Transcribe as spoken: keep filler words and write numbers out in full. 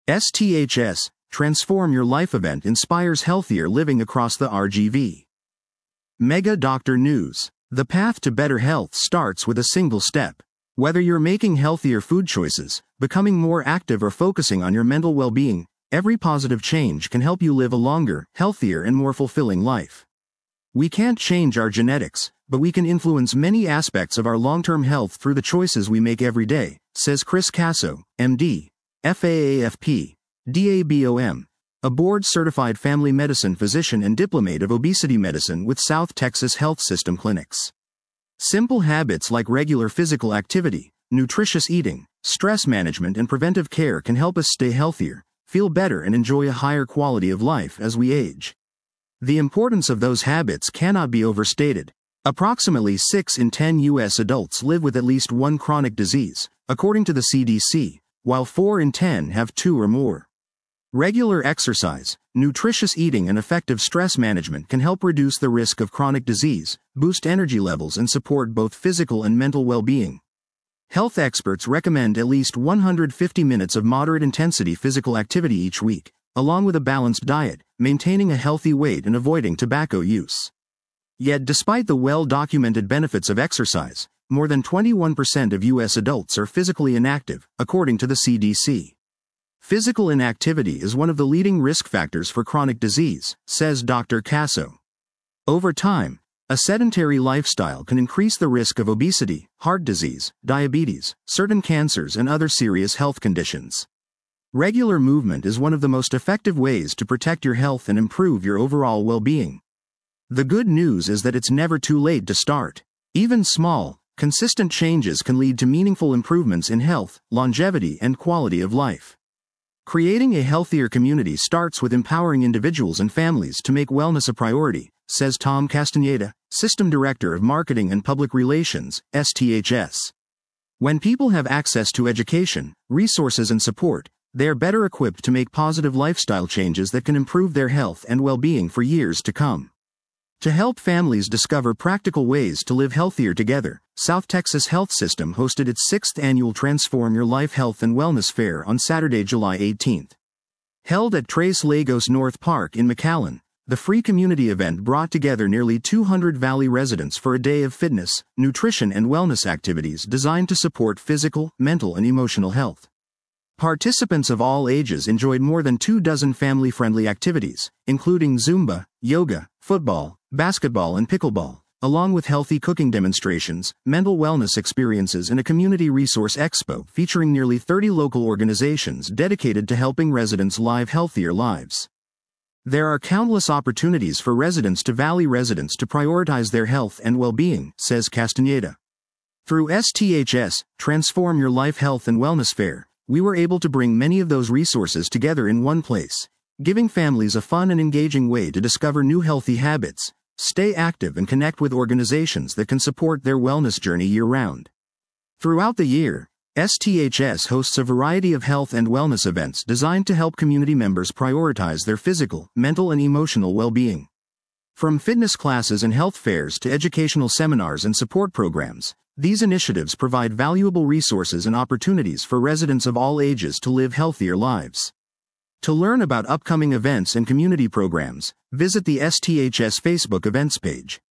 S T H S, Transform Your Life event inspires healthier living across the R G V. Mega Doctor News. The path to better health starts with a single step. Whether you're making healthier food choices, becoming more active, or focusing on your mental well-being, every positive change can help you live a longer, healthier, and more fulfilling life. We can't change our genetics, but we can influence many aspects of our long-term health through the choices we make every day, says Chris Casso, M D, F A A F P, D A B O M, a board-certified family medicine physician and diplomate of obesity medicine with South Texas Health System clinics. Simple habits like regular physical activity, nutritious eating, stress management, and preventive care can help us stay healthier, feel better, and enjoy a higher quality of life as we age. The importance of those habits cannot be overstated. Approximately six in ten U S adults live with at least one chronic disease, according to the C D C, while four in ten have two or more. Regular exercise, nutritious eating, and effective stress management can help reduce the risk of chronic disease, boost energy levels, and support both physical and mental well-being. Health experts recommend at least one hundred fifty minutes of moderate-intensity physical activity each week, along with a balanced diet, maintaining a healthy weight, and avoiding tobacco use. Yet despite the well-documented benefits of exercise, more than twenty-one percent of U S adults are physically inactive, according to the C D C. Physical inactivity is one of the leading risk factors for chronic disease, says Doctor Casso. Over time, a sedentary lifestyle can increase the risk of obesity, heart disease, diabetes, certain cancers, and other serious health conditions. Regular movement is one of the most effective ways to protect your health and improve your overall well-being. The good news is that it's never too late to start. Even small, consistent changes can lead to meaningful improvements in health, longevity, and quality of life. Creating a healthier community starts with empowering individuals and families to make wellness a priority, says Tom Castaneda, System Director of Marketing and Public Relations, S T H S. When people have access to education, resources, and support, they are better equipped to make positive lifestyle changes that can improve their health and well-being for years to come. To help families discover practical ways to live healthier together, South Texas Health System hosted its sixth annual Transform Your Life Health and Wellness Fair on Saturday, July eighteenth. Held at Tres Lagos North Park in McAllen, the free community event brought together nearly two hundred Valley residents for a day of fitness, nutrition, and wellness activities designed to support physical, mental, and emotional health. Participants of all ages enjoyed more than two dozen family-friendly activities, including Zumba, yoga, football, basketball, and pickleball, along with healthy cooking demonstrations, mental wellness experiences, and a community resource expo featuring nearly thirty local organizations dedicated to helping residents live healthier lives. There are countless opportunities for residents to Valley residents to prioritize their health and well-being, says Castaneda. Through S T H S, Transform Your Life Health and Wellness Fair, we were able to bring many of those resources together in one place, giving families a fun and engaging way to discover new healthy habits, stay active, and connect with organizations that can support their wellness journey year-round. Throughout the year, S T H S hosts a variety of health and wellness events designed to help community members prioritize their physical, mental, and emotional well-being. From fitness classes and health fairs to educational seminars and support programs, these initiatives provide valuable resources and opportunities for residents of all ages to live healthier lives. To learn about upcoming events and community programs, visit the S T H S Facebook events page.